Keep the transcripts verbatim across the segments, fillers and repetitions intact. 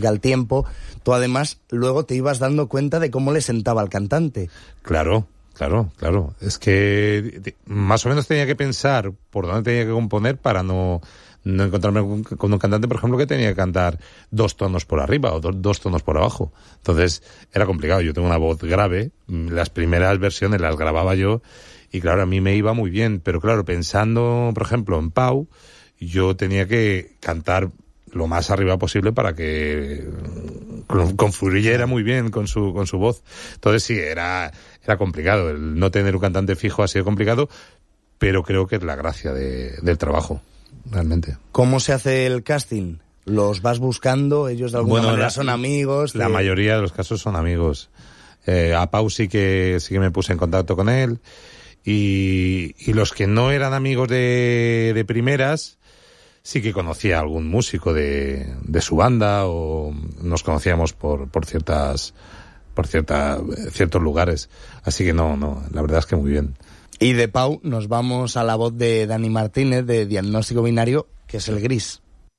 música al tiempo, tú además luego te ibas dando cuenta de cómo le sentaba al cantante. Claro, claro, claro. Es que más o menos tenía que pensar por dónde tenía que componer para no, no encontrarme con, con un cantante, por ejemplo, que tenía que cantar dos tonos por arriba o do, dos tonos por abajo. Entonces era complicado. Yo tengo una voz grave, las primeras versiones las grababa yo y claro, a mí me iba muy bien. Pero claro, pensando, por ejemplo, en Pau, yo tenía que cantar lo más arriba posible para que confluyera muy bien con su con su voz. Entonces sí, era era complicado. El no tener un cantante fijo ha sido complicado, pero creo que es la gracia de, del trabajo, realmente. ¿Cómo se hace el casting? ¿Los vas buscando? ¿Ellos de alguna bueno, manera la, son amigos? La de... mayoría de los casos son amigos. Eh, a Pau sí que sí que me puse en contacto con él. Y, y los que no eran amigos de, de primeras, sí que conocía a algún músico de, de su banda o nos conocíamos por, por ciertas, por cierta, ciertos lugares. Así que no, no, la verdad es que muy bien. Y de Pau nos vamos a la voz de Dani Martínez de Diagnóstico Binario, que es el gris.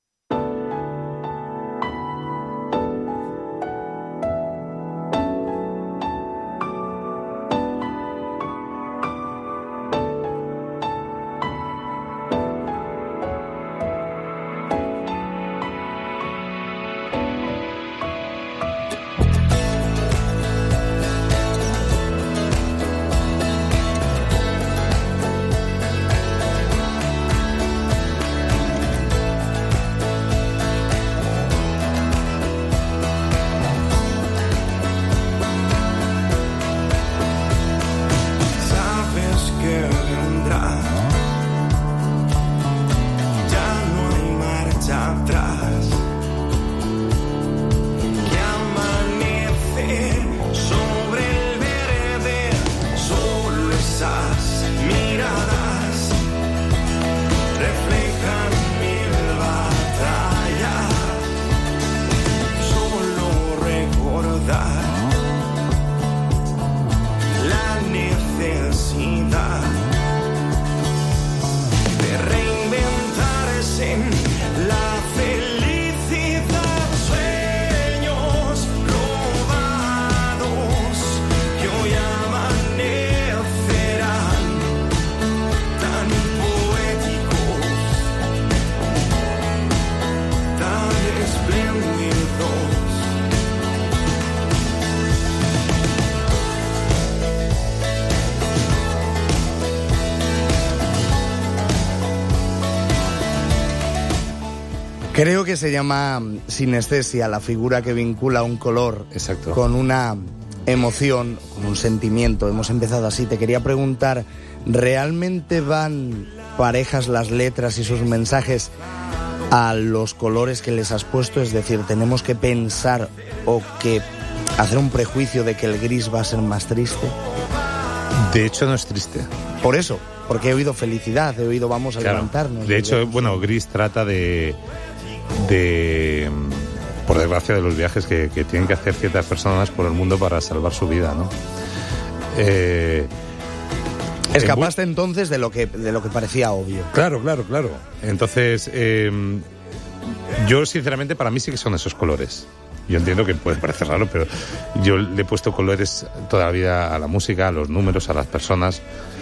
Creo que se llama sinestesia, la figura que vincula un color Exacto. con una emoción, con un sentimiento. Hemos empezado así. Te quería preguntar, ¿realmente van parejas las letras y sus mensajes a los colores que les has puesto? Es decir, ¿tenemos que pensar o que hacer un prejuicio de que el gris va a ser más triste? De hecho, no es triste. Por eso, porque he oído felicidad, he oído vamos a claro. levantarnos. De hecho, bueno, gris trata de... de por desgracia de los viajes que, que tienen que hacer ciertas personas por el mundo para salvar su vida, ¿no? Eh, Escapaste en... entonces de lo que de lo que parecía obvio. Claro, claro, claro. Entonces, eh, yo sinceramente para mí sí que son esos colores. Yo entiendo que puede parecer raro, pero yo le he puesto colores toda la vida a la música, a los números, a las personas,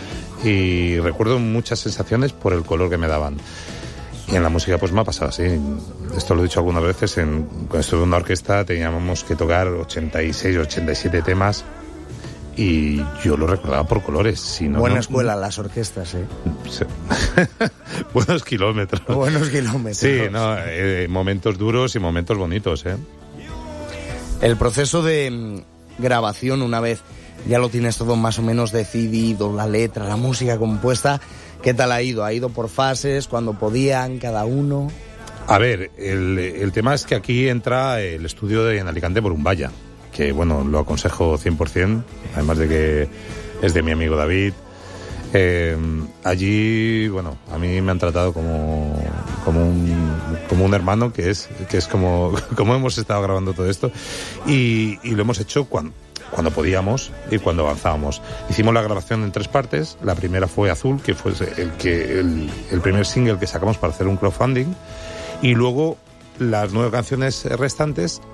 y recuerdo muchas sensaciones por el color que me daban. Y en la música pues me ha pasado así. Esto lo he dicho algunas veces. En, cuando estuve en una orquesta teníamos que tocar ochenta y seis, ochenta y siete temas y yo lo recordaba por colores. Si no, Buena no, escuela las orquestas, ¿eh? Sí. Buenos kilómetros. Buenos kilómetros. Sí, no, eh, momentos duros y momentos bonitos, ¿eh? El proceso de grabación, una vez ya lo tienes todo más o menos decidido, la letra, la música compuesta, ¿qué tal ha ido? ¿Ha ido por fases, cuando podían, cada uno? A ver, el, el tema es que aquí entra el estudio de en Alicante por Umbaya, que bueno, lo aconsejo cien por ciento, además de que es de mi amigo David. Eh, allí, bueno, a mí me han tratado como, como, un, como un hermano, que es, que es como, como hemos estado grabando todo esto, y, y lo hemos hecho cuando... cuando podíamos y cuando avanzábamos. Hicimos la grabación en tres partes. La primera fue Azul, que fue el, que, el, el primer single que sacamos para hacer un crowdfunding. Y luego las nueve canciones restantes